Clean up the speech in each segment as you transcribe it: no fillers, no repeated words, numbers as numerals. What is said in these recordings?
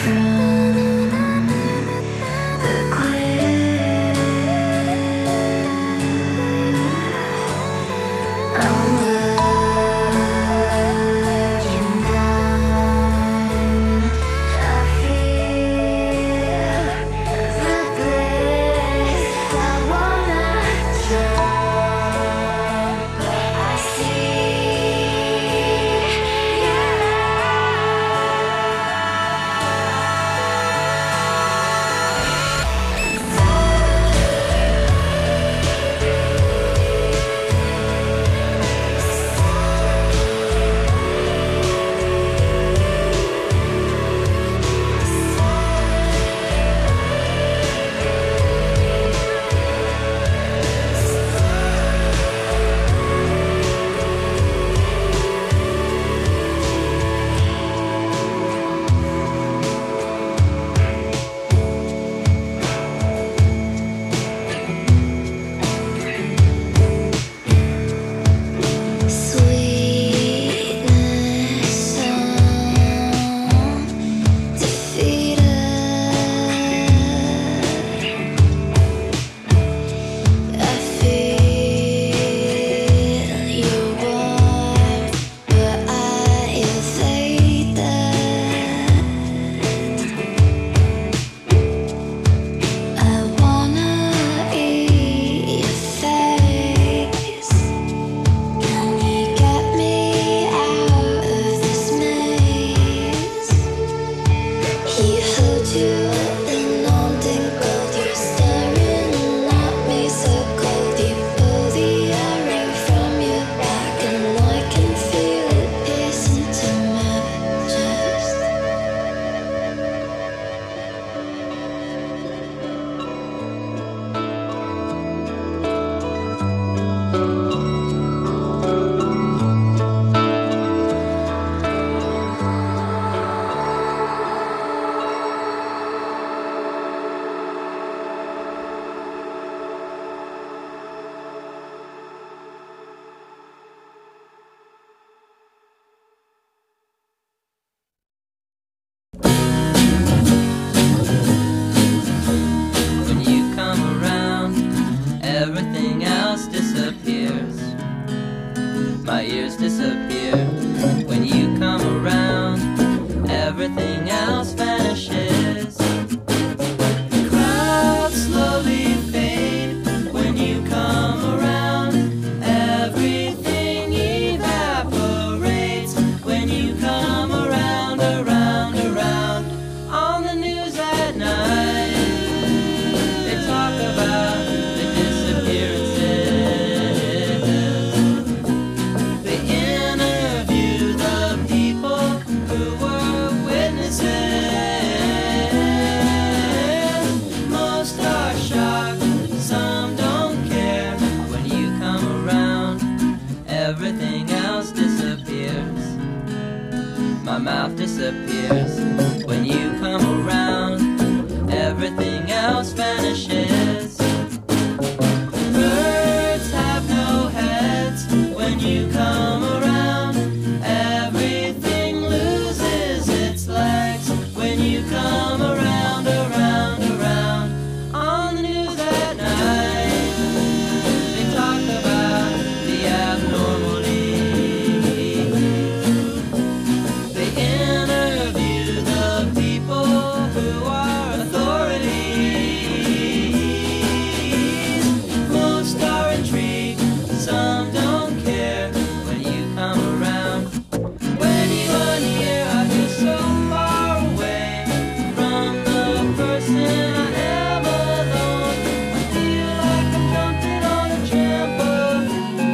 my ears disappear. When you come around, everything else vanishes. Clouds slowly fade when you come around. Everything evaporates when you come around, around, around. On the news at night, they talk about the disappearances. They interview the people who were witnesses. Most are shocked, some don't care. When you come around, everything else disappears. My mouth disappears. When you come around, everything else vanishes. Birds have no heads when you come around. Everything loses its legs when you come around, around, around. On the news at night, they talk about the abnormalities. They interview the people who are authorities. Most are intrigued, some don't care. When you come around, when you are near, I feel so far away from the person I am alone. I feel like I'm jumping on a trampoline.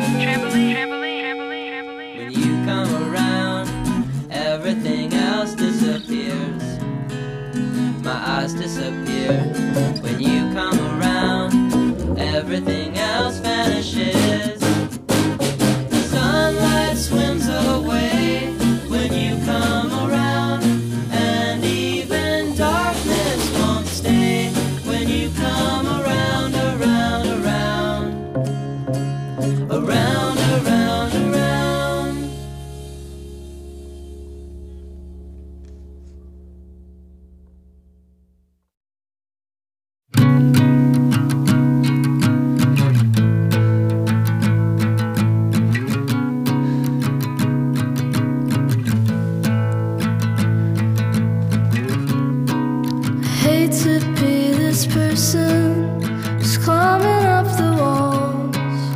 When you come around, everything else disappears. My eyes disappear. When you come around, everything else vanishes. Sunlight swims away when you come around, and even darkness won't stay when you come around, around, around, around, around, around. to be this person who's climbing up the walls.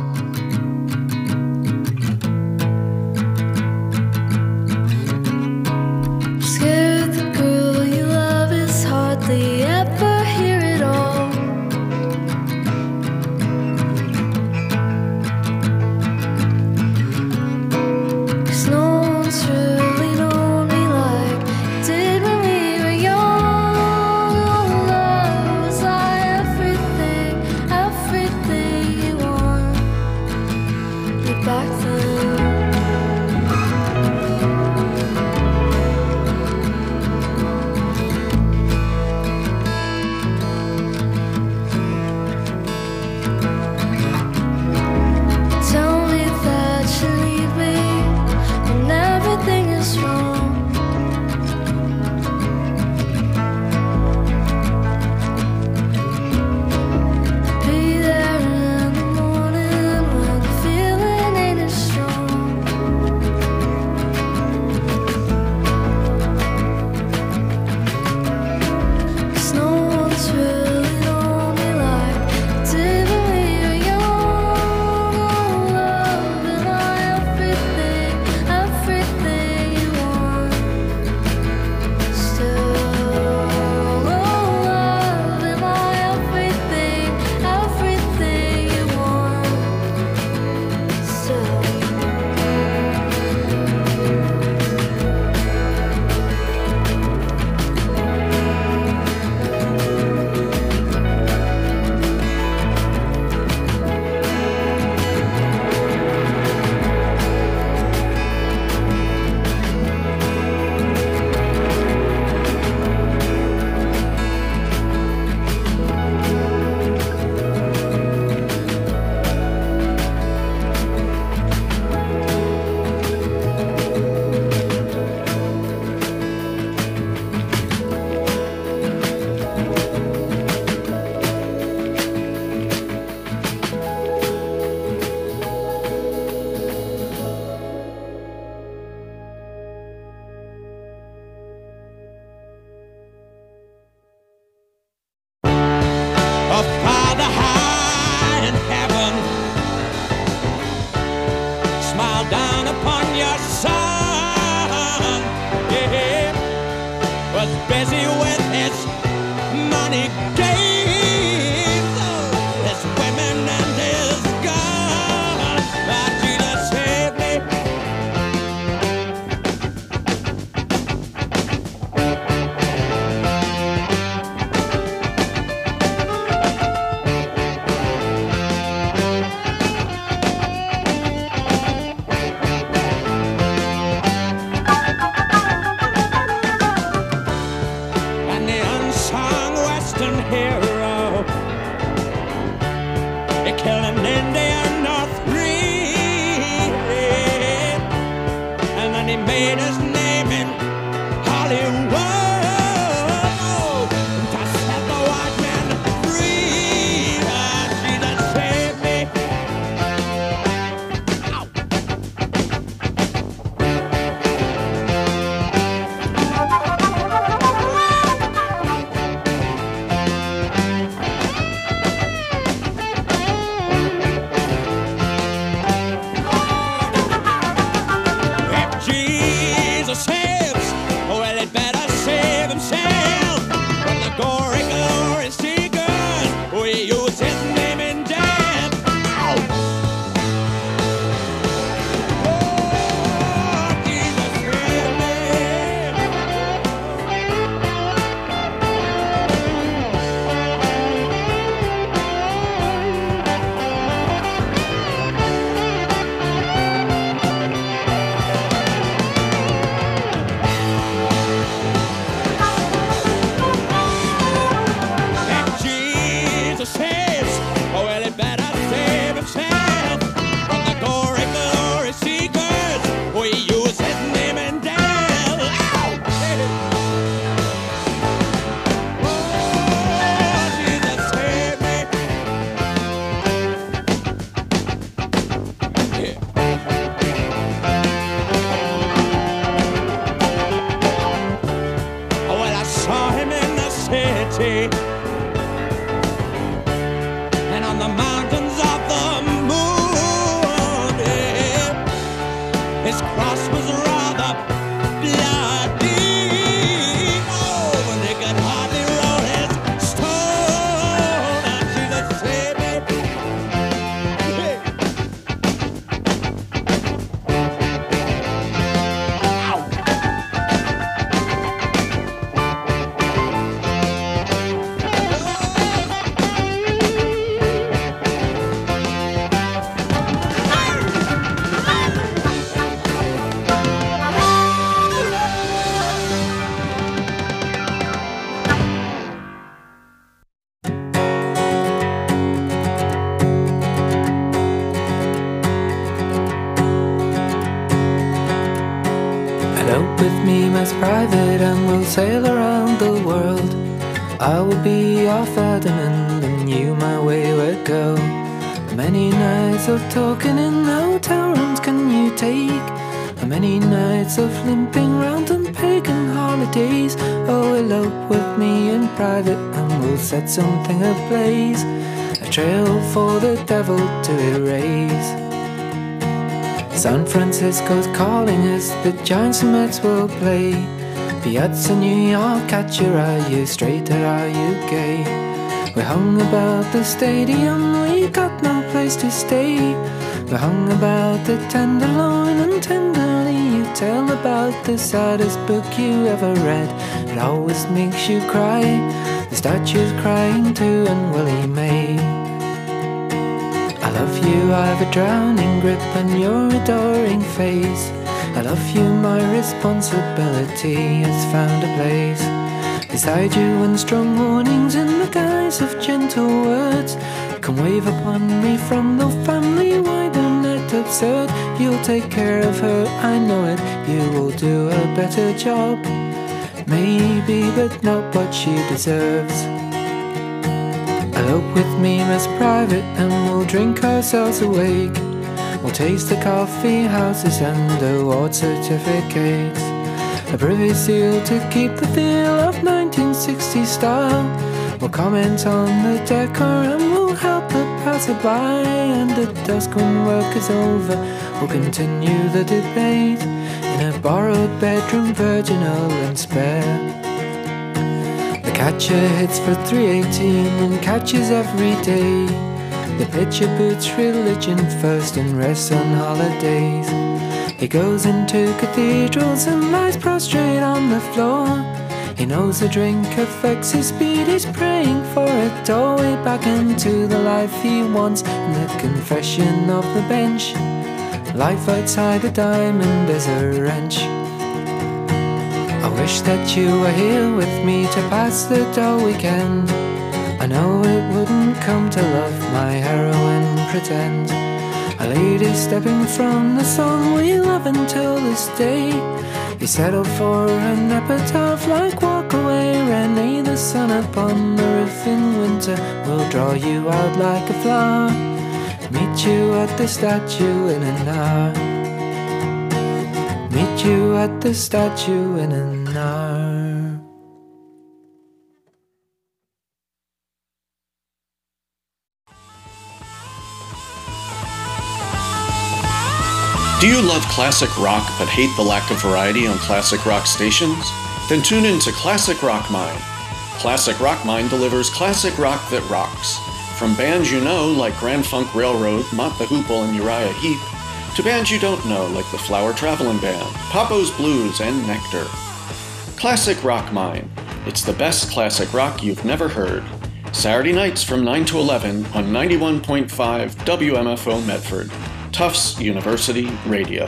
Scared the girl you love is hardly ever here at all. 'Cause no one's really known me like you did when we were young. Oh, love, was I everything, everything you wanted back then? Tell me that you need me when everything is wrong. Be there in the morning when the feeling ain't as strong. 'Cause no one's really known me like you did when we were young. Oh, love, am I everything, everything you want still? Oh, love, am I everything, everything you want still? Up Father high in heaven, smile down upon your son. Yeah, was busy with his money games, his women and his guns. But Jesus saved me. And the unsung Western Hill city. And on the mountains of the moon, yeah, his cross was rather bloody. Oh, and they could hardly roll his stone onto the city. Elope with me, Miss Private, and we'll sail around the world. I will be your Ferdinand, and you my wayward girl. Many nights of talking in hotel rooms can you take? How many nights of limping round on pagan holidays? Oh, elope with me in private, and we'll set something ablaze, a trail for the devil to erase. San Francisco's calling us, the Giants and Mets will play. The Eds in New York at you, are you straight or are you gay? We hung about the stadium, we got no place to stay. We hung about the Tenderloin, and tenderly you tell about the saddest book you ever read. It always makes you cry, the statue's crying too, and Willie May. I love you, I've a drowning grip on your adoring face. I love you, my responsibility has found a place beside you in strong warnings in the guise of gentle words. Come wave upon me from the family wider net absurd. You'll take care of her, I know it, you will do a better job. Maybe, but not what she deserves. Elope with me, Miss Private, and we'll drink ourselves awake. We'll taste the coffee houses and award certificates, a privy seal to keep the feel of 1960s style. We'll comment on the decor and we'll help the passerby, and at dusk when work is over we'll continue the debate in a borrowed bedroom, virginal and spare. The catcher hits for 318 and catches every day. The pitcher puts religion first and rests on holidays. He goes into cathedrals and lies prostrate on the floor. He knows the drink affects his speed, he's praying for a doorway back into the life he wants. In the confession of the bench, life outside the diamond is a wrench. I wish that you were here with me to pass the dull weekend. I know it wouldn't come to love my heroine pretend. A lady stepping from the song we love until this day. You settle for an epitaph like Walk Away, Renee. The sun upon the roof in winter will draw you out like a flower. Meet you at the statue in an hour. Meet you at the statue in an hour. Do you love classic rock but hate the lack of variety on classic rock stations? Then tune in to Classic Rock Mine. Classic Rock Mine delivers classic rock that rocks. From bands you know like Grand Funk Railroad, Mott the Hoople, and Uriah Heep, to bands you don't know like the Flower Travelin' Band, Papo's Blues, and Nectar. Classic Rock Mine. It's the best classic rock you've never heard. Saturday nights from 9 to 11 on 91.5 WMFO Medford. Tufts University Radio.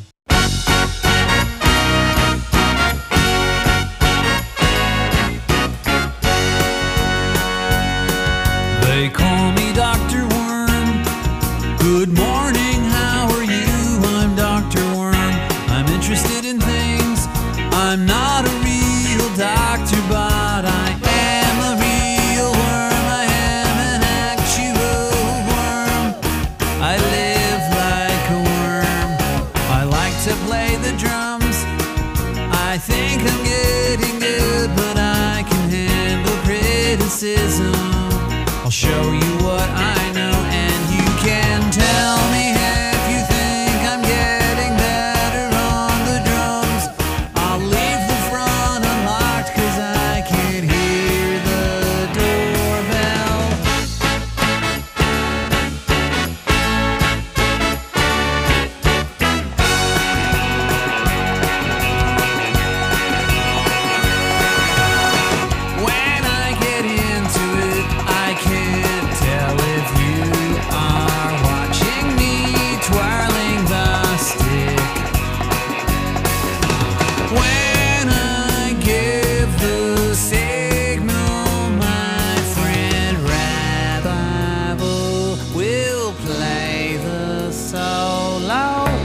They call me Dr. Worm. Good morning, how are you? I'm Dr. Worm. I'm interested in things. I'm not a real doctor, but I am a real worm. I am an actual worm. I live like a worm. I criticism. I'll show you what I know, and you can tell me if you think I'm getting better on the drums. I'll leave the front unlocked 'cause I can hear the doorbell. When I get into it, I can't tell if you are watching me twirling the stick. When I give the signal, my friend Rabbi will play the solo.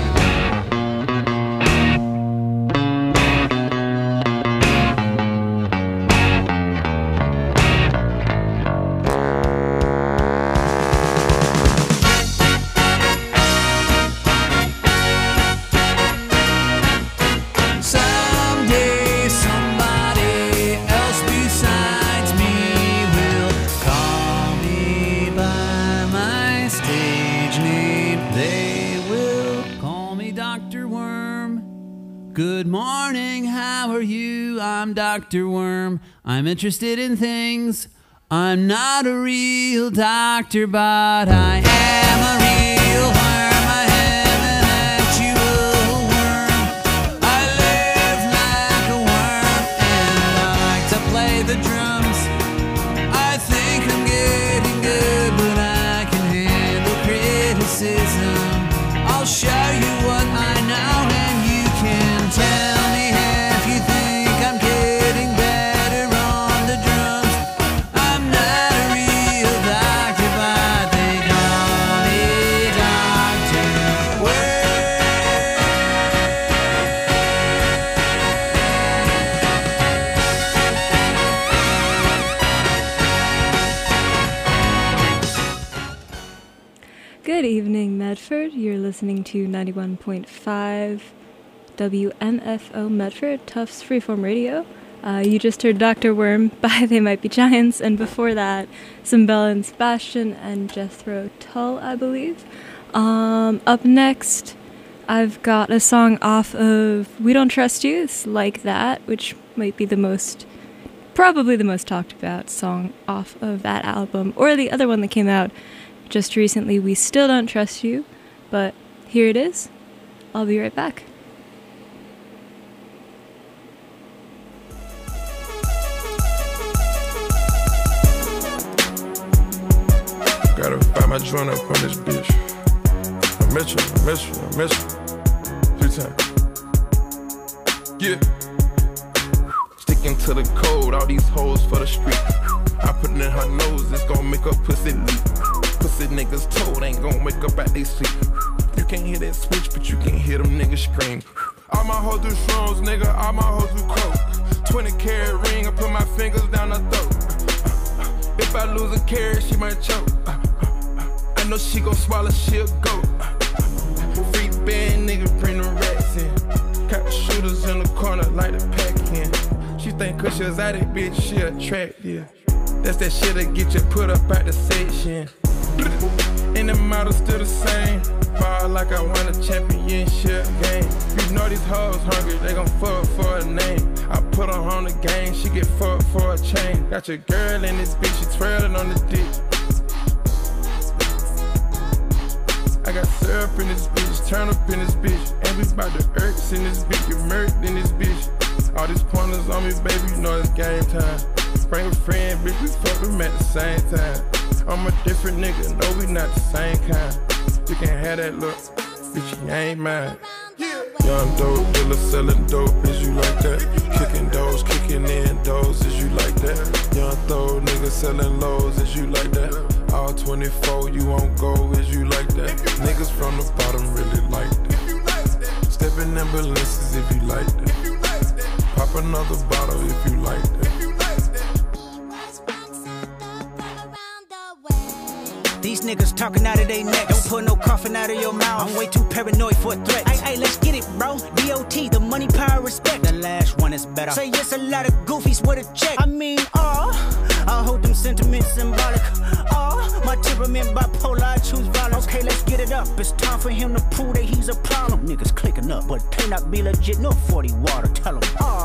Someday somebody else besides me will call me by my stage name. They will call me Dr. Worm. Good morning, how are you? I'm Dr. Worm. I'm interested in things. I'm not a real doctor, but I am a real worm. I am an actual worm. I live like a worm and I like to play the drums. I think I'm getting good, but I can handle criticism. I'll show you what I know, and you can tell me if you think I'm getting better on the drums. I'm not a real doctor, but they call me Dr. Good evening, Medford. You're listening to 91.5 WMFO Medford, Tufts Freeform Radio. You just heard Dr. Worm by They Might Be Giants, and before that, some Bell and Sebastian and Jethro Tull, I believe. Up next, I've got a song off of We Don't Trust You, it's Like That, which might be probably the most talked about song off of that album, or the other one that came out just recently, We Still Don't Trust You, but here it is. I'll be right back. Gotta find my joint up on this bitch. I miss you. 2 times. Yeah. Sticking to the code, all these hoes for the street. I put it in her nose, it's gon' make her pussy leak. Pussy niggas told ain't gon' wake up at they sleep. You can't hear that switch, but you can hear them niggas scream. All my hoes do shrooms, nigga, all my hoes do coke. 20-carat ring, I put my fingers down her throat. If I lose a carat, she might choke. I know she gon' swallow, she'll go. Free band, nigga, bring the rats in. Got the shooters in the corner, like the pack in. She think 'cause she's out it, bitch, she attractive. That's that shit that get you put up at the section. And the model still the same. Ball like I won a championship game. You know these hoes hungry, they gon' fuck for a name. I put her on the game, she get fucked for a chain. Got your girl in this bitch, she twirling on the dick. I got syrup in this bitch, turn up in this bitch. And we bout the irks in this bitch, get murked in this bitch. All these pointers on me, baby, you know it's game time. Bring a friend, bitch, we fuck them at the same time. I'm a different nigga, no, we not the same kind. You can have that look, bitch, you ain't mine. Young dope dealer selling dope, is you like that? Kicking doors, kicking in doors, is you like that? Young throw nigga selling lows, is you like that? All 24, you won't go, is you like that? Niggas from the bottom really like that. Stepping ambulances if you like that. Pop another bottle if you like that. These niggas talking out of their neck. Don't put no coughing out of your mouth. I'm way too paranoid for a threat. Hey, let's get it, bro. DOT, the money, power, respect. The last one is better. Say yes, a lot of goofies with a check. I mean, a hold them sentiments symbolic. Oh, my temperament bipolar, I choose violence. Okay, let's get it up. It's time for him to prove that he's a problem. Niggas clicking up, but they not be legit. No 40 water, tell him.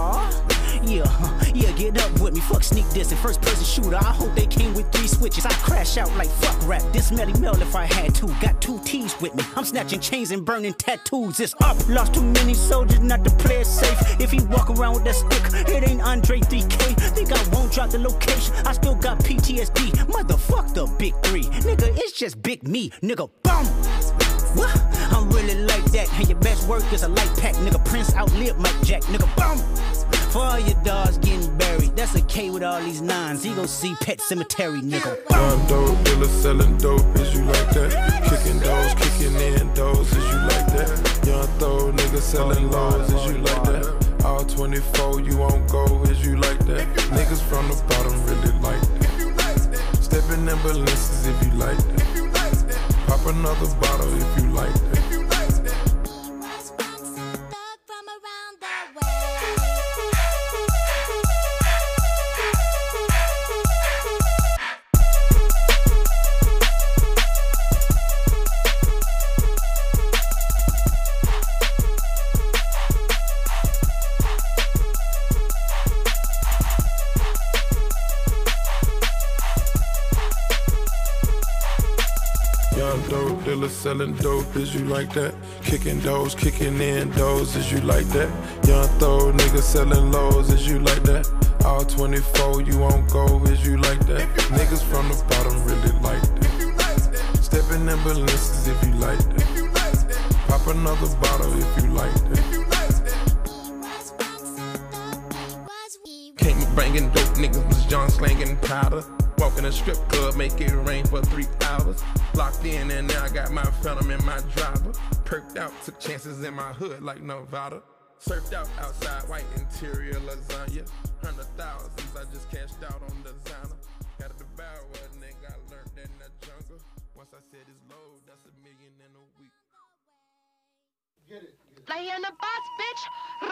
Yeah, get up with me. Fuck sneak this and first person shooter. I hope they came with 3 switches. I crash out like fuck rap. This Melly Mel if I had to. Got 2 T's with me. I'm snatching chains and burning tattoos. It's up. Lost too many soldiers not to play it safe. If he walk around with that stick, it ain't Andre 3K. Think I won't drop the location. I still got PTSD. Motherfuck the big 3. Nigga, it's just big me. Nigga, boom. What? I'm really like that. And your best work is a light pack. Nigga, Prince outlived Mike Jack. Nigga, boom. For all your dogs getting buried, that's a K with all these 9s. He gon' see Pet Cemetery, nigga. Young dope dealer selling dope, is you like that? Kicking doors, kicking in doors, is you like that? Young throw nigga selling lows, is you like that? All 24, you won't go, is you like that? Niggas from the bottom really like that. Stepping in balances if you like that. Pop another bottle if you like that. Dope dealer selling dope, is you like that? Kicking doors, kicking in doors, is you like that? Young throw nigga selling lows, is you like that? All 24, you won't go, is you like that? Niggas from the bottom really like that. Stepping in balances if you like that. Pop another bottle if you like that. Came bringing dope, niggas was John slanging powder. Walk in a strip club, make it rain for 3 hours. Locked in and now I got my phantom in my driver. Perked out, took chances in my hood like Nevada. Surfed out outside, white interior lasagna. 100,000s, I just cashed out on designer. Got a devour, nigga, I learned that in the jungle. Once I said it's low, that's $1 million in a week. Get it. Fly on the boss, bitch.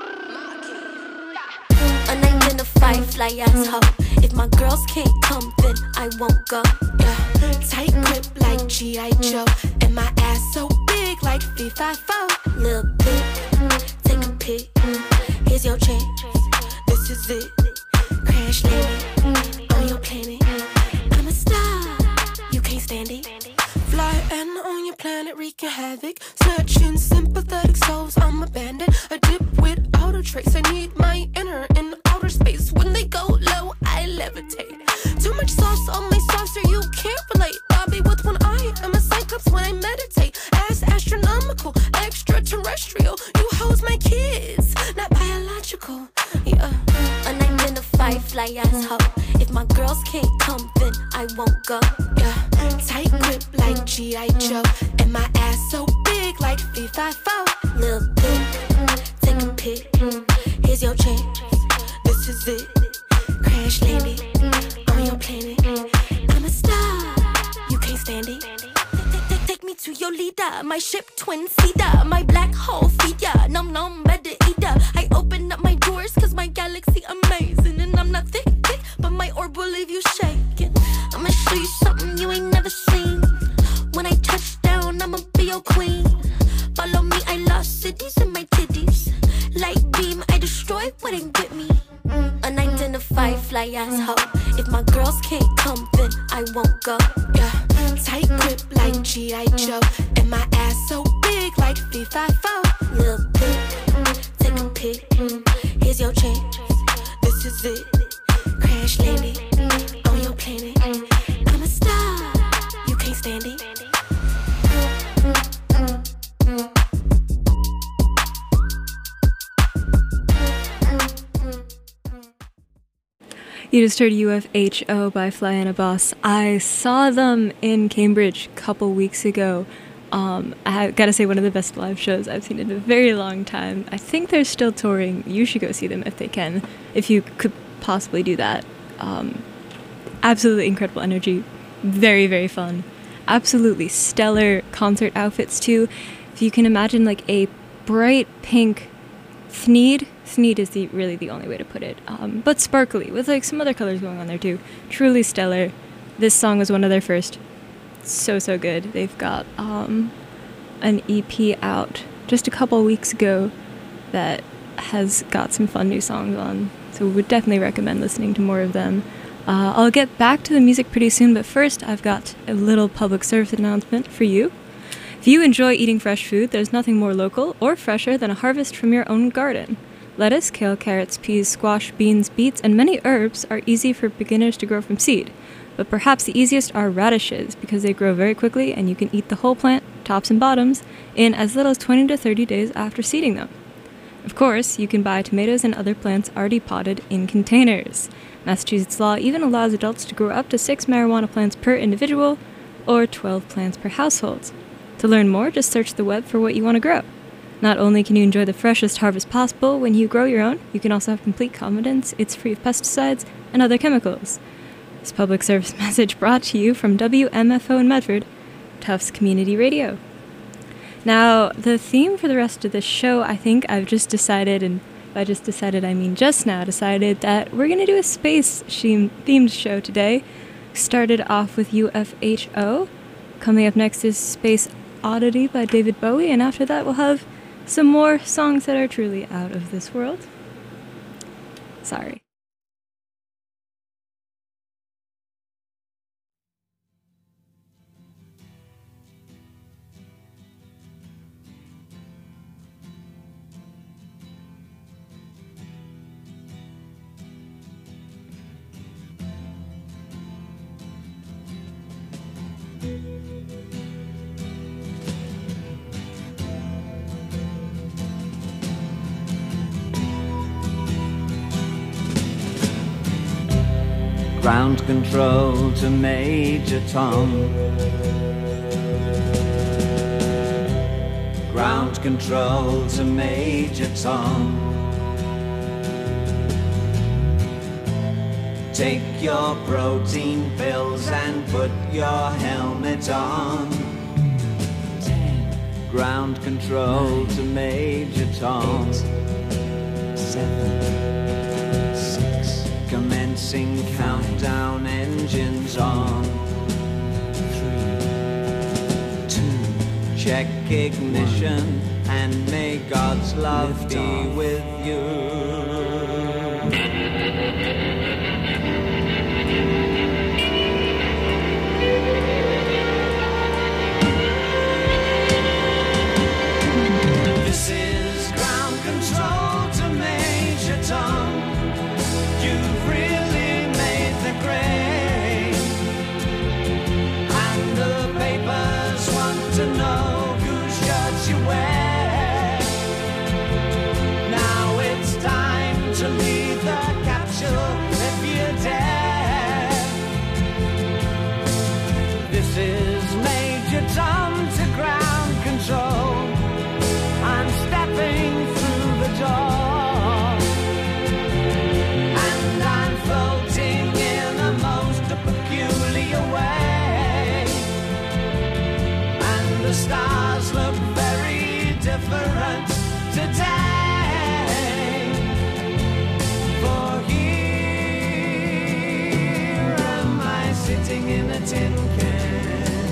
Unidentified fly ass hoe. If my girls can't come, then I won't go. Yeah. Tight grip like G.I. Joe. And my ass so big like V54. Lil' bitch, take a pic. Here's your chance. This is it. Crash landing on your planet. I'm a star. You can't stand it. Fly and on your planet wreaking havoc. Searching sympathetic souls. I'm a bandit. A dip without a trace. I need my inner in outer space. When they go low, I levitate. Too much sauce on my saucer, you can't relate. Bobby with one eye, I'm a cyclops when I meditate. Ass astronomical, extraterrestrial. You hoes my kids, not biological. Yeah, unidentified fly ass hoe. If my girls can't come, then I won't go. Yeah, tight grip like G.I. Joe. And my ass so big like V54. Lil' bitch, take a pic. Here's your chance. This is it. Crash landing on your planet. I'm a star. You can't stand it. Take me to your leader. My ship twin-seater. My black hole feeder. Nom nom better eater. I open up my doors cause my galaxy amazing. And I'm not thick, but my orb will leave you shaking. I'ma show you something you ain't never seen. When I touch down, I'ma be your queen. Follow me, I lost cities in my titties. Light beam, I destroy what ain't with me. Unidentified fly ass hoe. If my girls can't come, then I won't go. Yeah, tight grip like G.I. Joe. And my ass so big like V54. Lil' bitch, take a pic. Here's your chance. This is it. Crash landing on your planet. I'm a star. You can't stand it. You just heard UFHO by Flyana Boss. I saw them in Cambridge a couple weeks ago. I gotta say, one of the best live shows I've seen in a very long time. I think they're still touring. You should go see them if they can, if you could possibly do that. Absolutely incredible energy. Very, very fun. Absolutely stellar concert outfits too. If you can imagine like a bright pink Thneed Neat is really the only way to put it. But sparkly, with like some other colors going on there too. Truly stellar. This song was one of their first. So good. They've got an EP out just a couple weeks ago that has got some fun new songs on. So we would definitely recommend listening to more of them. I'll get back to the music pretty soon, but first I've got a little public service announcement for you. If you enjoy eating fresh food, there's nothing more local or fresher than a harvest from your own garden. Lettuce, kale, carrots, peas, squash, beans, beets, and many herbs are easy for beginners to grow from seed. But perhaps the easiest are radishes, because they grow very quickly and you can eat the whole plant, tops and bottoms, in as little as 20 to 30 days after seeding them. Of course, you can buy tomatoes and other plants already potted in containers. Massachusetts law even allows adults to grow up to 6 marijuana plants per individual, or 12 plants per household. To learn more, just search the web for what you want to grow. Not only can you enjoy the freshest harvest possible when you grow your own, you can also have complete confidence it's free of pesticides and other chemicals. This public service message brought to you from WMFO in Medford, Tufts Community Radio. Now, the theme for the rest of this show, I think I've just decided, and by just decided I mean just now decided, that we're going to do a space-themed show today. Started off with UFHO. Coming up next is Space Oddity by David Bowie, and after that we'll have some more songs that are truly out of this world. Sorry. Ground control to Major Tom. Ground control to Major Tom. Take your protein pills and put your helmet on. 10. Ground control 9, to Major Tom. 8, 7, 6. Commencing countdown, engines on. 3, 2. Check ignition and may God's love be with you. This is ground control to Major Tom. You've really made the grade, and the papers want to know whose shirts you wear. Now it's time to leave the capsule if you dare. This is Major Tom to ground control. I'm stepping through the door, and I'm floating in a most peculiar way, and the stars look very different today. For here am I sitting in a tin can.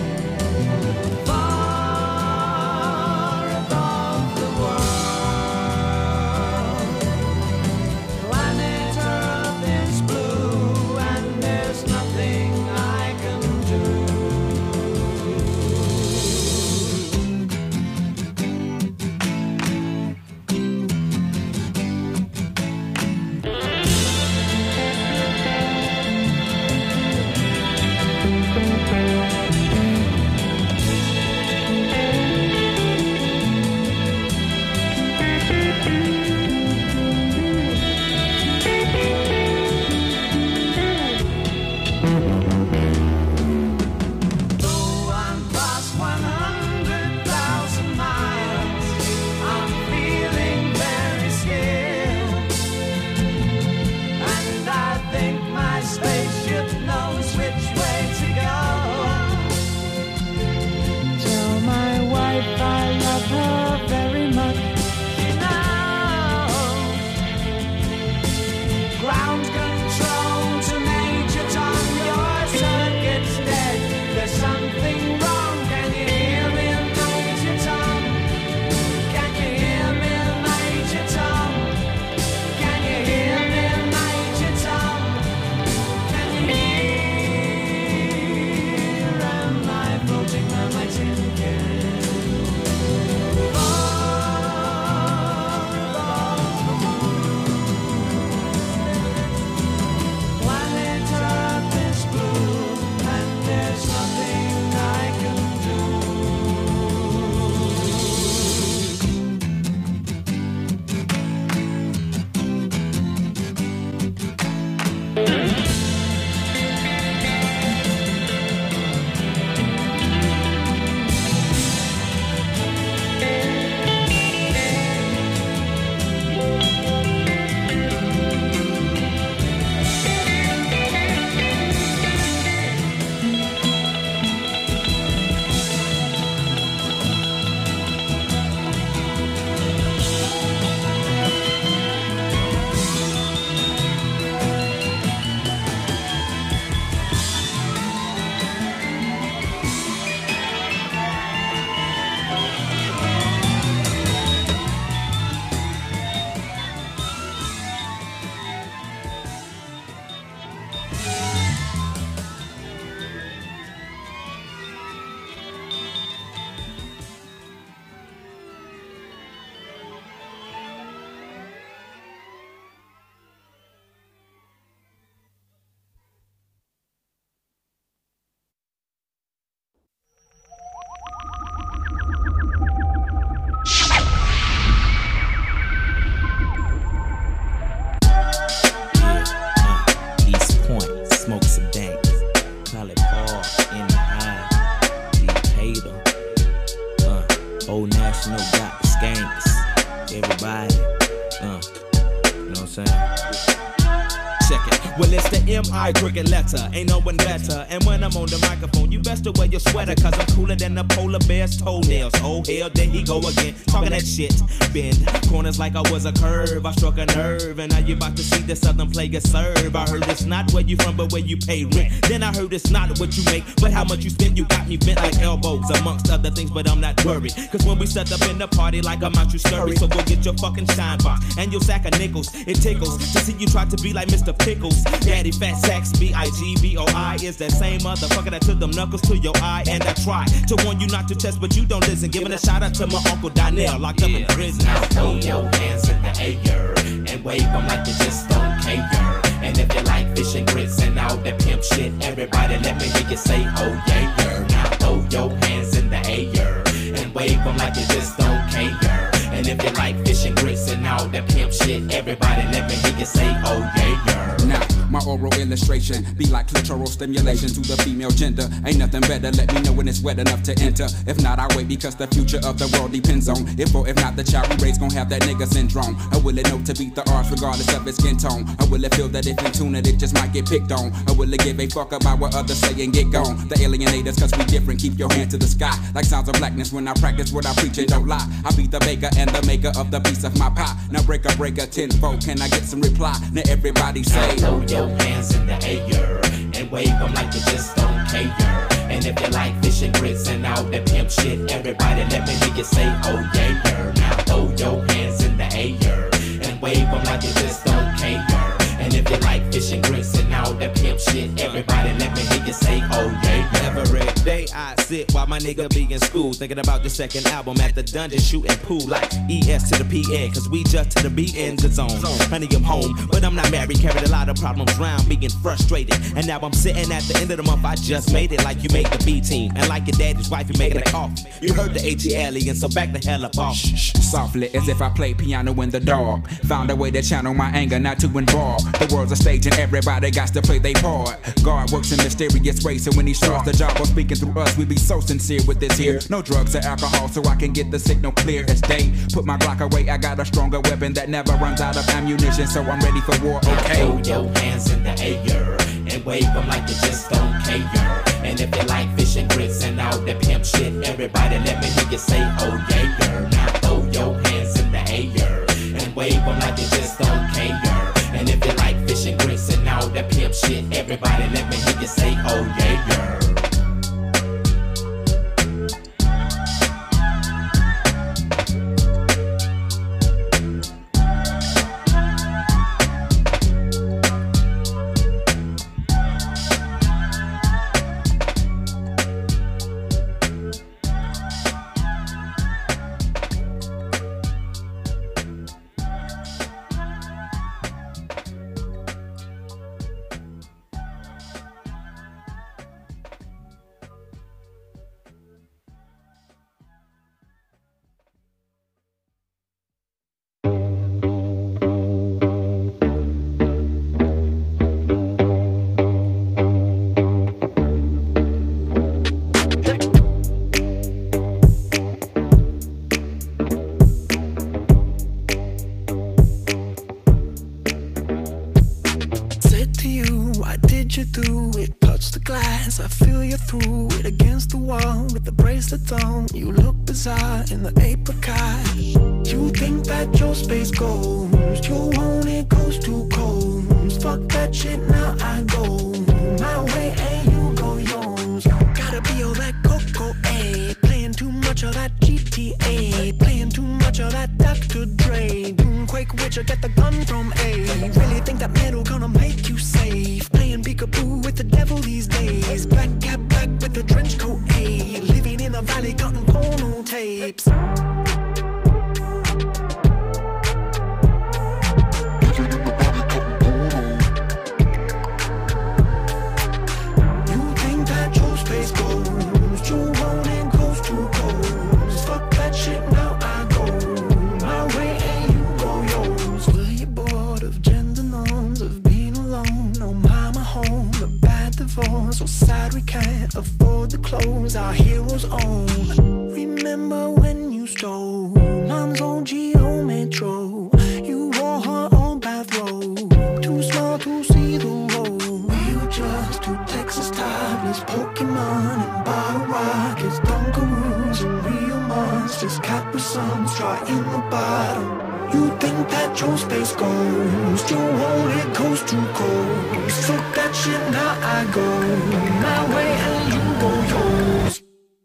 East Point, smoke some dank. Call Paul in the eye. Decatur. Old National got the skanks. Everybody. You know what I'm saying? Check it. Well, it's the M.I. crooked letter. Ain't no one better. And when I'm on the microphone, you best to wear your sweater, cause I'm cooler than the polar bear's toenails. Oh, hell, there he go again. Talking that shit. Bend corners like I was a curve. I struck a nerve. And now you about to see the southern player serve. I heard it's not where you from, but where you pay rent. Then I heard it's not what you make, but how much you spend. You got me bent like elbows, amongst other things, but I'm not worried. Cause when we set up in the party like I'm out, you scurry. So go get your fucking shine box and your sack of nickels. It tickles to see you try to be like Mr. Pickles. Daddy Fat Sacks, B-I-G-B-O-I is that same motherfucker that took them knuckles to your eye. And I try to warn you not to test, but you don't listen. Giving a shout out to my Uncle Donnell, locked up in prison. Now throw your hands in the air and wave them like you just don't care. And if you like fish and grits and all that pimp shit, everybody let me hear you say, oh yeah. Now throw your hands in the air and wave them like you just don't care. And if you like fish and grits and all that pimp shit, everybody let me hear you say, oh yeah. Now, my oral illustration be like clitoral stimulation to the female gender. Ain't nothing better, let me know when it's wet enough to enter. If not, I wait because the future of the world depends on if or if not the child we raise gon' have that nigga syndrome. Or will it know to beat the odds regardless of its skin tone? Or will it feel that if in tune it just might get picked on? Or will it give a fuck about what others say and get gone? The alienators cause we different, keep your hand to the sky. Like sounds of blackness when I practice what I preach and don't lie. I be the baker and the maker of the piece of my pie. Now break a tenfold, can I get some reply? Now everybody say, throw your hands in the air and wave them like you just don't care. And if you like fish and grits and all that pimp shit, everybody let me hear you say, oh yeah. Now throw your hands in the air and wave them like you just don't care. And if you like fish and grits and all that pimp shit, everybody let me hear you say, oh yeah. Every day I sit while my nigga be in school, thinking about the second album at the dungeon, shooting pool like ES to the PN, cause we just to the B in the zone. Honey, I'm home, but I'm not married, carried a lot of problems round, being frustrated. And now I'm sitting at the end of the month, I just made it like you made the B team. And like your daddy's wife, you making a coffee. You heard the AT alien, so back the hell up off. Softly, as if I played piano in the dark. Found a way to channel my anger, not to involve. The world's a stage and everybody got to play their part. God works in mysterious ways, so when he starts the job of speaking through us, we be so sincere with this here. No drugs or alcohol, so I can get the signal clear as day. Put my Glock away, I got a stronger weapon that never runs out of ammunition, so I'm ready for war, okay? Throw your hands in the air and wave them like you just don't care. And if you like fish and grits and all that pimp shit, everybody let me hear you say, oh yeah. Now throw your hands in the air and wave them like you just don't care. And if you like fish and grits and all that pimp shit, everybody let me hear you say, oh yeah. You look bizarre in the apricot. You think that your space goes, you want it goes too cold. Fuck that shit, now I go my way and you go yours. Gotta be all that Coco, A. Playing too much of that GTA, playing too much of that Dr. Dre. Quake Witcher, get the gun from A. Really think that metal gonna make you safe? Playing big peekaboo with the devil these days. Black cat black with the trench coat, ayy. Living in the valley, cutting porno tapes. You think that your space goes, you want it goes too cold. Fuck that shit, now I go my way and you go yours. Were you bored of gender norms, of being alone? No mama home, a bad divorce, so sad we can't afford the clothes our heroes own. Remember when you stole mom's old Geo Metro? You wore her old bathrobe, too small to see the road. We were just two Texas toddlers, Pokemon and bottle rockets, Dunkaroos and real monsters, Capri Suns dry in the bottom. You think that your space goes, you want it goes too cold. Fuck that shit, now I go my way and you go yours.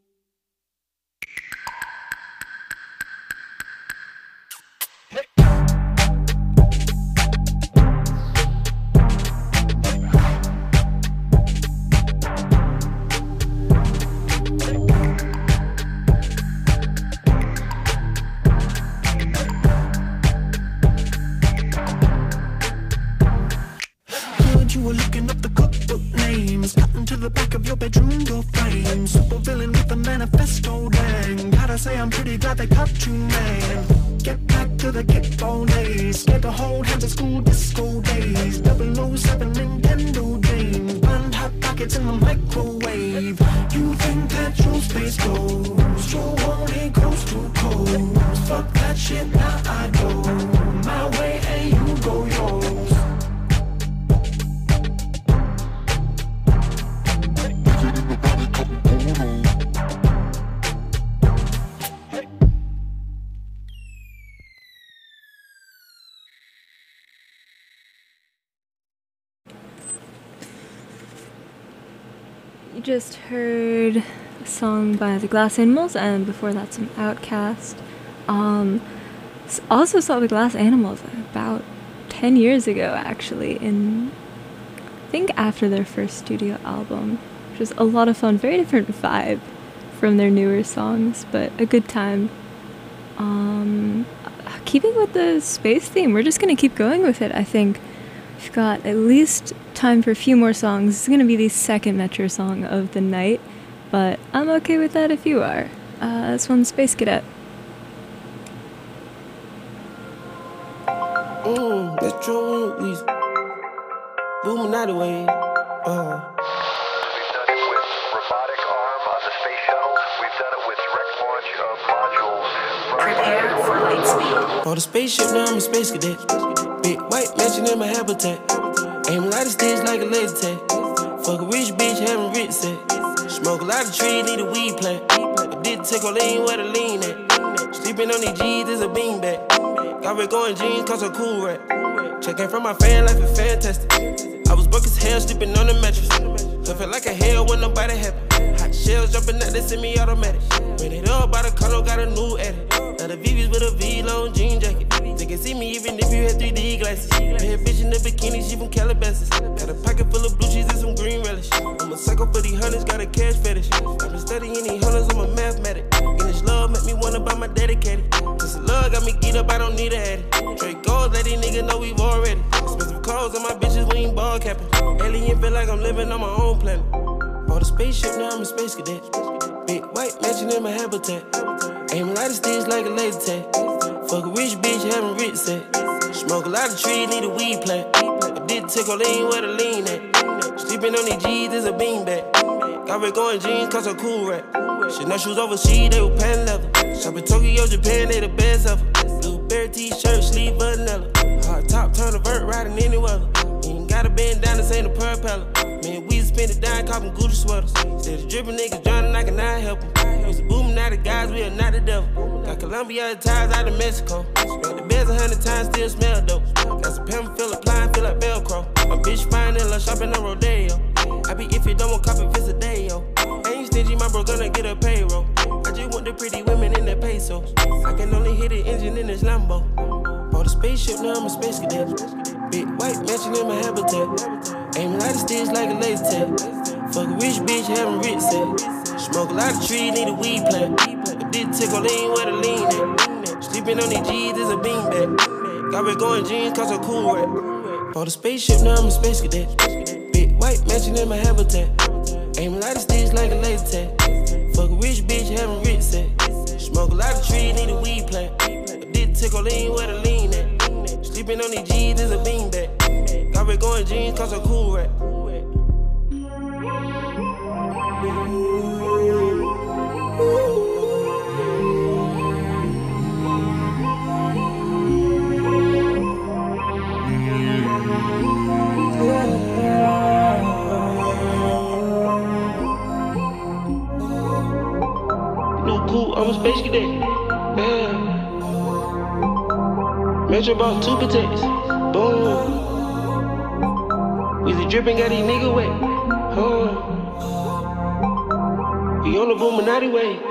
You were looking up the cookbook names, cutting to the back of your bedroom door frame. Super villain with a manifesto, dang. Gotta say I'm pretty glad they cut you, man. Get back to the kickball days, scared to hold hands at school disco days. 007 Nintendo games, burned hot pockets in the microwave. You think that your space goes, your want it goes too cold. Fuck that shit, now I go my way and you go yours. You just heard a song by the Glass Animals, and before that some Outkast. Also saw the Glass Animals about 10 years ago, actually, I think after their first studio album, which was a lot of fun. Very different vibe from their newer songs, but a good time. Keeping with the space theme, we're just gonna keep going with it, I think. We've got at least time for a few more songs. It's gonna be the second Metro song of the night, but I'm okay with that if you are. This one's Space Cadet. Metro Weezy, booming out the way. We've done it with robotic arm on the space shuttle. We've done it with direct launch of modules. Prepare for light speed. On the spaceship now I'm a space cadet. Big white mansion in my habitat. Aim a lot of sticks like a laser tag. Fuck a rich bitch having rich set. Smoke a lot of trees, need a weed plant. I did take a lean where the lean at. Sleeping on these G's is a beanbag. Got red going jeans cause I'm cool rat. Checking from my fan life is fantastic. I was broke as hell sleeping on the mattress. I felt like a hell when nobody happy. Hot shells jumping out, they semi-automatic. Ran it up by the condo, got a new edit. Now the VV's with a V-long jean jacket. They can see me even if you had 3D glasses. Bad bitch in the bikini, she from Calabasas. Got a pocket full of blue cheese and some green relish. I'm a psycho for these hunters, got a cash fetish. I've been studying these hunters, I'm a mathematic. And this love make me wanna buy my dedicated. This love got me geeked up, I don't need a addy. Straight goals, let these niggas know we've already. Expensive clothes on my bitches, we ain't ball capping. Alien feel like I'm living on my own planet. Bought a spaceship, now I'm a space cadet. Big white mansion in my habitat. Aim a lot of sticks like a laser tag. Fuck a rich bitch having rich set. Smoke a lot of trees, need a weed plant. I did take a lean where the lean at. Sleeping on these G's is a beanbag. Got red going jeans cause I'm cool rat. Chanel shoes overseas, they were patent leather. Shop in Tokyo, Japan, they the best ever. Blueberry t-shirt, sleeve vanilla. Hard top, turn a vert, riding any weather. Ain't gotta bend down, this ain't a propeller. Man, we spend it down, copping Gucci sweaters. Instead of dripping niggas drowning, I cannot help them. Used to booming out the guys, we are not the devil. Got Colombia ties out of Mexico. Spent the beds 100 times, still smell dope. Got some pimp, feel applying, feel like Velcro. My bitch fine and love shopping on Rodeo. I be if you don't want copy, visit day, yo. Ain't stingy, my bro gonna get a payroll. I just want the pretty women in the pesos. I can only hit the engine in this Lambo. Bought a spaceship, now I'm a space cadet. Big white mansion in my habitat. Aim a lot of stitch like a laser tag. Fuck a rich bitch, having rich sex. Smoke a lot of trees, need a weed plant. If this tickle lean, where the lean at? Sleeping on these G's is a beanbag. Got me going jeans, cause I'm cool rap. Bought a spaceship, now I'm a space cadet. Big white mansion in my habitat. Aim a lot of stitch like a laser tag. Fuck a rich bitch, having rich sex. Smoke a lot of trees, need a weed plant. If this tickle lean, where the lean at? Sleeping on these G's is a beanbag. Got me going jeans, cause I'm cool rap. I'm a space cadet. Yeah. Metro bought 2 protects. Boom. Weezy dripping, got these nigga wet. We on the Boominati way.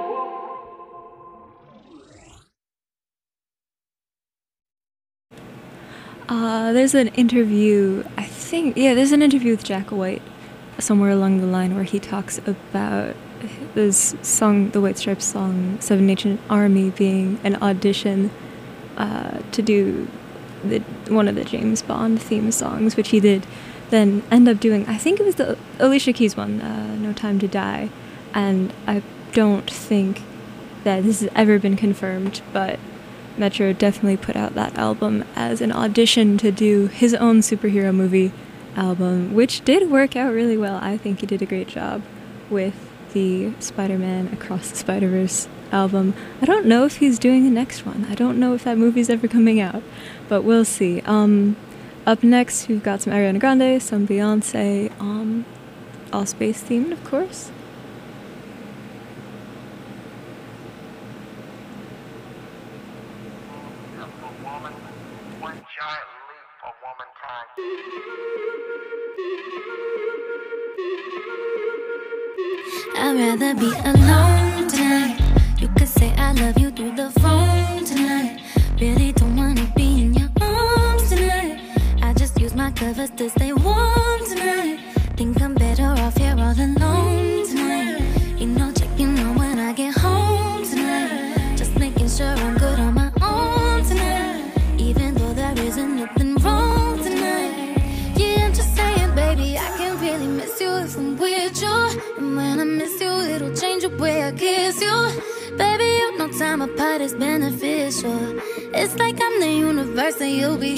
There's an interview, there's an interview with Jack White somewhere along the line where he talks about this song, the White Stripes song, Seven Nation Army, being an audition to do one of the James Bond theme songs, which he did then end up doing. I think it was the Alicia Keys one, No Time to Die, and I don't think that this has ever been confirmed, but Metro definitely put out that album as an audition to do his own superhero movie album, which did work out really well. I think he did a great job with the Spider-Man Across the Spider-Verse album. I don't know if he's doing the next one. I don't know if that movie's ever coming out, but we'll see. Up next, we've got some Ariana Grande, some Beyonce, all space themed, of course. I'd rather be alone tonight. You could say I love you through the phone tonight. Really don't wanna be in your arms tonight. I just use my covers to stay warm tonight. Think I'm better off here all alone tonight. Ain't no checking on when I get home tonight. Just making sure I'm good on my own tonight. Even though there isn't nothing wrong tonight. Yeah, I'm just saying, baby, I can really miss you if I'm with you. And when I miss you, it'll change the way I kiss you. Baby, you know time apart is beneficial. It's like I'm the universe and you'll be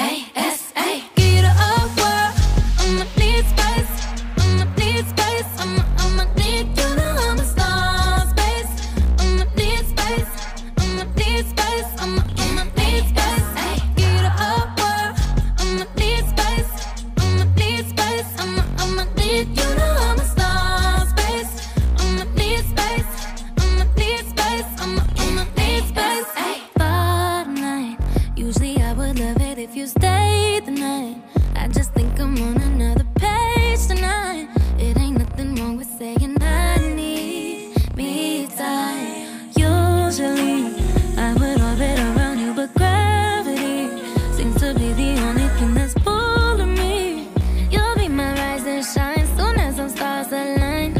NASA. Get up, world. I'ma need space. I'ma need space. I'ma need you to I'm a star space. I'ma need space. I'ma need space. I'ma need space. Get up, world. I'ma need space. I'ma need space. I'ma need you to I'm a star space. I'ma need space. I'ma need space. I'ma need space. For tonight, usually I would love it if you stayed the night. I just think I'm on another page tonight. It ain't nothing wrong with saying I need me time. Usually I would orbit around you, but gravity seems to be the only thing that's pulling me. You'll be my rise and shine soon as some stars align.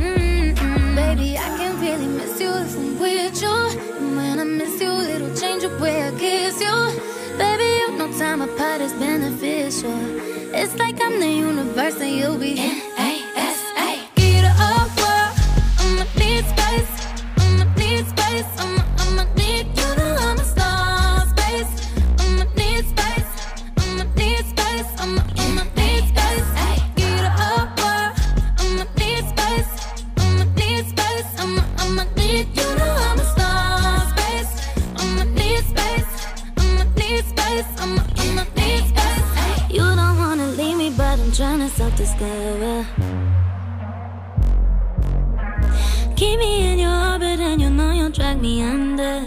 Baby, I can really miss you if I'm with you. And when I miss you, it'll change the way I kiss you. Baby, you know time apart is beneficial. It's like I'm the universe and you'll be NASA. Get up, world. I'ma need space. I'ma need space. I'ma need you to I'm a star space. I'ma need space. I'ma need space. I'ma need space. Get up, world. I'ma need space. I'ma need space. I'ma need you to I'm a star space. I'ma need space. I'ma need space. I'ma need space. You don't wanna leave me, but I'm trying to self-discover. Keep me in your orbit and you know you'll drag me under.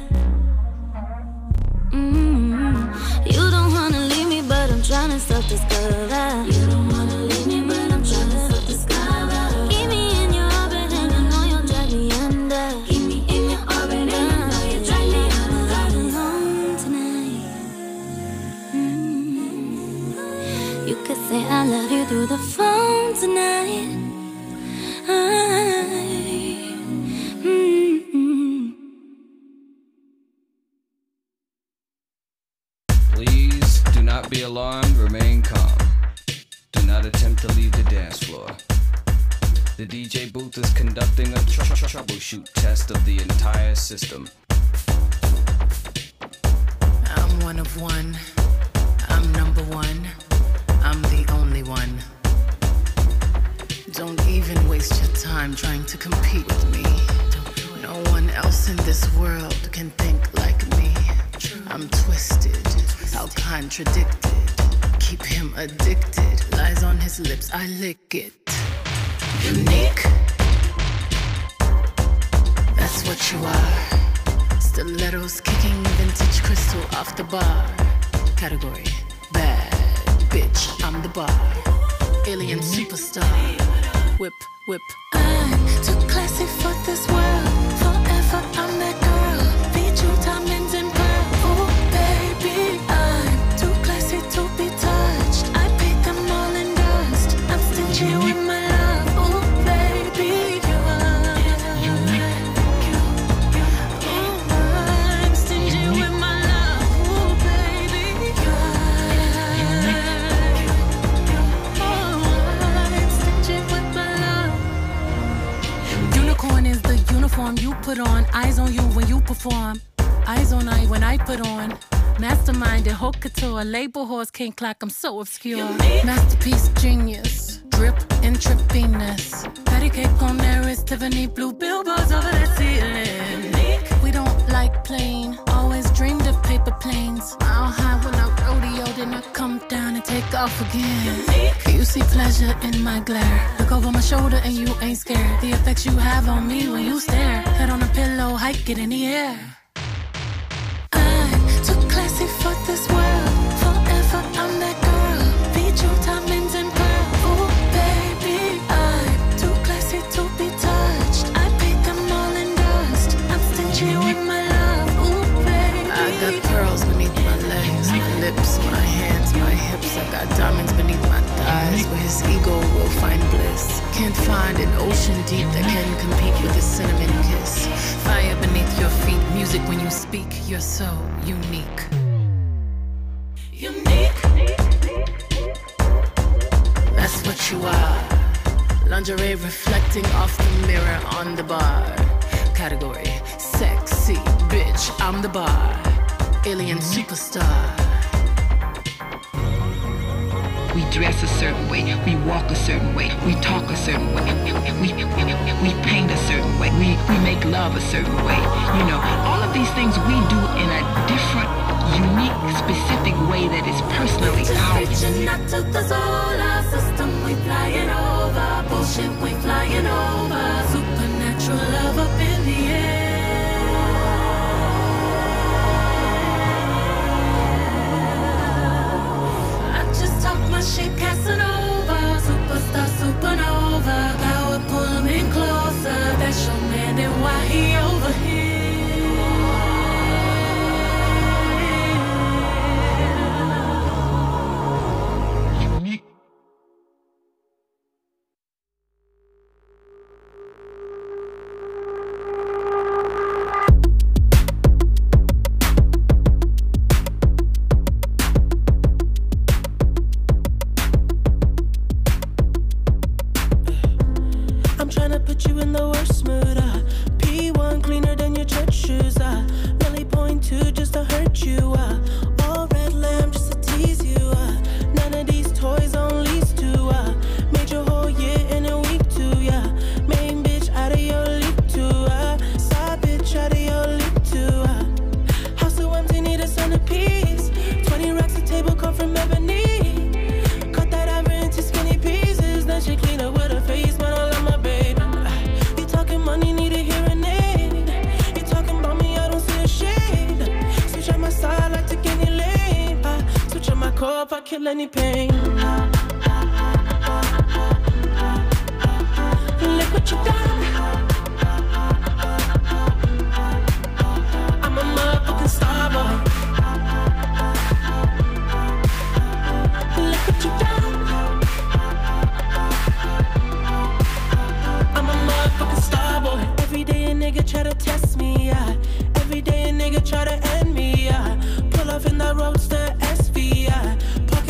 You don't wanna leave me, but I'm trying to self-discover. You don't wanna leave me, but I'm trying to self-discover. Keep me in your orbit and you know you'll drag me under. Keep me in your orbit and you know you'll drag me under. Alone tonight. You could say I love you through the phone alarmed, remain calm. Do not attempt to leave the dance floor. The DJ booth is conducting a troubleshoot test of the entire system. I'm one of one. I'm number one. I'm the only one. Don't even waste your time trying to compete with me. No one else in this world can think like me. I'm twisted, how contradicted. Keep him addicted. Lies on his lips, I lick it. Unique. That's what you are. Stilettos kicking vintage crystal off the bar. Category, bad bitch, I'm the bar. Alien superstar. Whip, whip. I'm too classy for this world. Forever I'm that girl. Feed you diamonds and pearl. Oh baby, I'm too classy to be touched. I paid them all in dust. I'm stingy with my love. Oh baby, you are. I'm stingy with my love. Oh baby, you are. I'm stingy with my love. Unicorn is the uniform you put on. Eyes on you when you perform. Eyes on I when I put on. Masterminded, haute couture, label horse, can't clock, I'm so obscure. Masterpiece, genius, drip, intravenous. Patty cake on there is Tiffany blue billboards over the ceiling. We don't like plain, always dreamed of paper planes. Mile high when I rodeo, then I come down and take off again. You see pleasure in my glare. Look over my shoulder and you ain't scared. The effects you have on me when you stare. Head on a pillow, hike it in the air. Too classy for this world. Forever I'm that girl. Feed you diamonds and pearl. Oh baby, I'm too classy to be touched. I paid them all in dust. I'm stingy with my love. Oh baby, I got pearls beneath my legs, my lips, my hands, my hips. I got diamonds beneath my thighs, where his ego will find bliss. Can't find an ocean deep that can compete with a cinnamon kiss. Fire beneath your feet, music when you speak. You're so unique. unique. That's what you are. Lingerie reflecting off the mirror on the bar. Category, sexy bitch, I'm the bar. Alien superstar. We dress a certain way, we walk a certain way, we talk a certain way, we paint a certain way, we make love a certain way. You know, all of these things we do in a different, unique, specific way that is personally ours. Reaching out to the solar system, we flying over. Bullshit, we flying over. Supernatural love up in the air. My shit Casanova, superstar supernova. Power pull me closer. That's your man and why he over here. Kill any pain. Look what you done. I'm a motherfucking star boy. Look what you done. I'm a motherfucking star boy. Every day a nigga try to test me, yeah. Every day a nigga try to end me, yeah. Pull off in that roadster SV, yeah.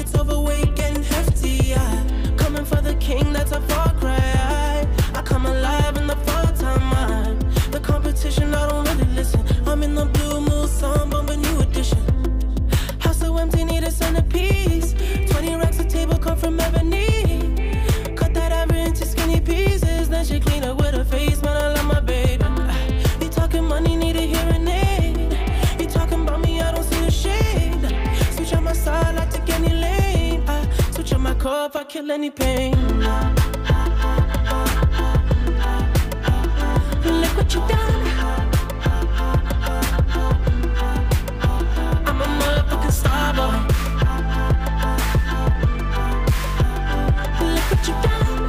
kill any pain. Look what you done. I'm a motherfucking star boy. Look what you done.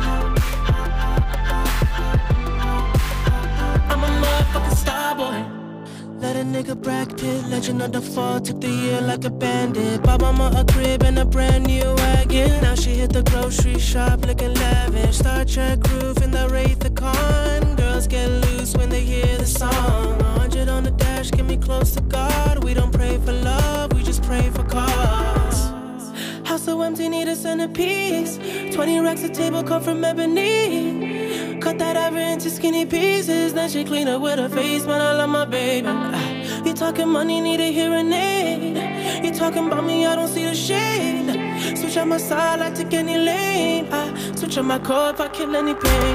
I'm a motherfucking star boy. Let a nigga Brad Pitt, legend of the fall, took the year like a bandit. Bought mama a crib and a brand new wagon. Now she hit the grocery shop looking lavish. Star Trek roof in the Wraith the Con. Girls get loose when they hear the song. 100 on the dash, get me close to God. We don't pray for love, we just pray for cause. House so empty, need a centerpiece. 20 racks of table cut from ebony. Cut that ever into skinny pieces. Then she clean up with her face, man, I love my baby. You talking money, need a hearing aid. You talking about me, I don't see the shade. Switch on my side, I take any lane. I switch on my core if I kill any pain.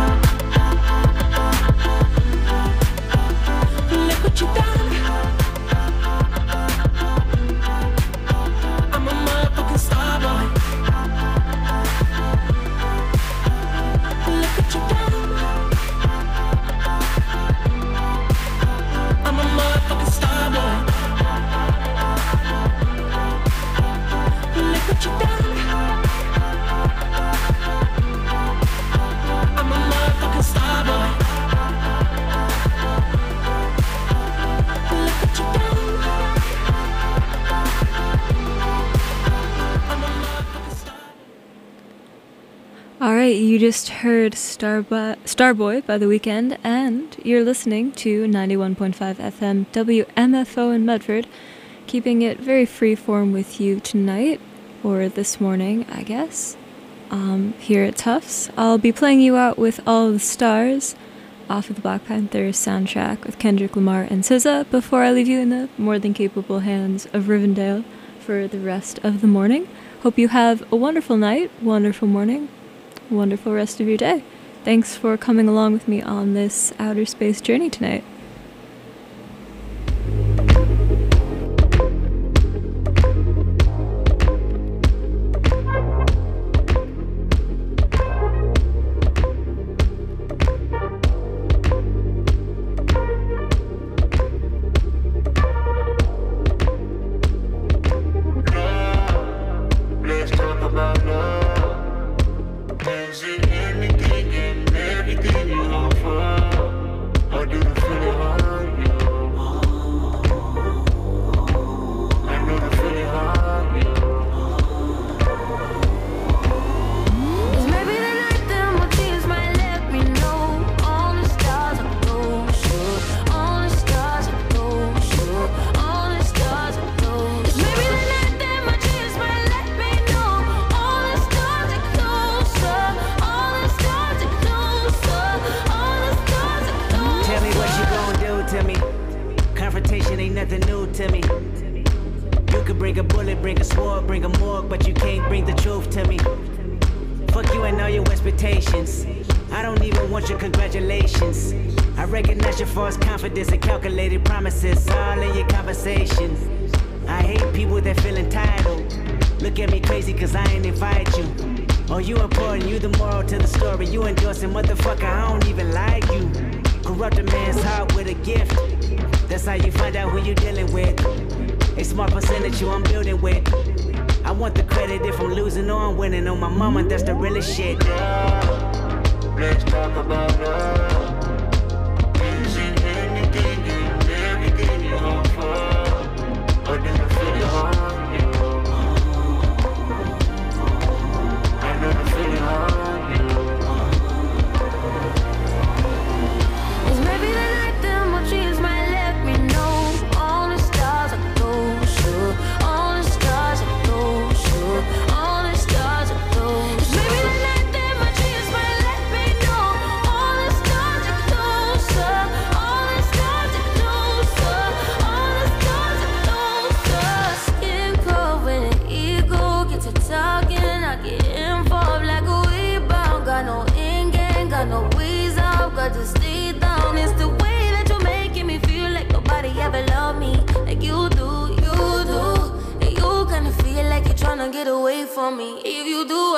Look what you done. I'm a motherfucking star boy. Look what you done. I'm a motherfucking star boy. Look what you done. I'm a motherfucking star boy. Look what you done. I'm a motherfucking star. Alright, you just heard Starboy by The Weeknd, and you're listening to 91.5 FM WMFO in Medford, keeping it very freeform with you tonight, or this morning, I guess, here at Tufts. I'll be playing you out with All the Stars off of the Black Panther soundtrack with Kendrick Lamar and SZA before I leave you in the more than capable hands of Rivendell for the rest of the morning. Hope you have a wonderful night, wonderful morning, wonderful rest of your day. Thanks for coming along with me on this outer space journey tonight. Let's talk about love. Is it anything and everything you offer? Or do the feeling hurt you? I know the feeling hurt you. Cause maybe the night that my tears might let me know all the stars are close, all the stars are close, all the stars are close. Cause maybe the night that my tears might let me know all the stars are closer, all the stars are closer, all the stars are closer. Tell me what you gon' do to me. Confrontation ain't nothing new to me. You could bring a bullet, bring a sword, bring a morgue, but you can't bring the truth to me. Fuck you and all your expectations. I don't even want your congratulations. I recognize your false confidence and calculated promises all in your conversation. I hate people that feel entitled. Look at me crazy cause I ain't invite you. Oh, you important, you the moral to the story. You endorsing, motherfucker, I don't even like you. Corrupt a man's heart with a gift. That's how you find out who you dealing with. A smart percentage you I'm building with. I want the credit if I'm losing or I'm winning. On my mama, that's the realest shit. Let's talk about love. Is it anything and everything you offer? Or do the feeling hurt you? I know the feeling hurt you. Cause maybe the night that my dreams might let me know all the stars are closer, all the stars are closer, all the stars are closer. Cause maybe the night that my dreams might let me know all the stars are closer, all the stars are closer, all the stars are closer. Skin cold when the ego gets to talking, I get involved like a rebound. Got no in game, got no ways out, got to stay down. It's the way that you're making me feel like nobody ever loved me like you do, you do. And you kinda feel like you're tryna get away from me. If you do,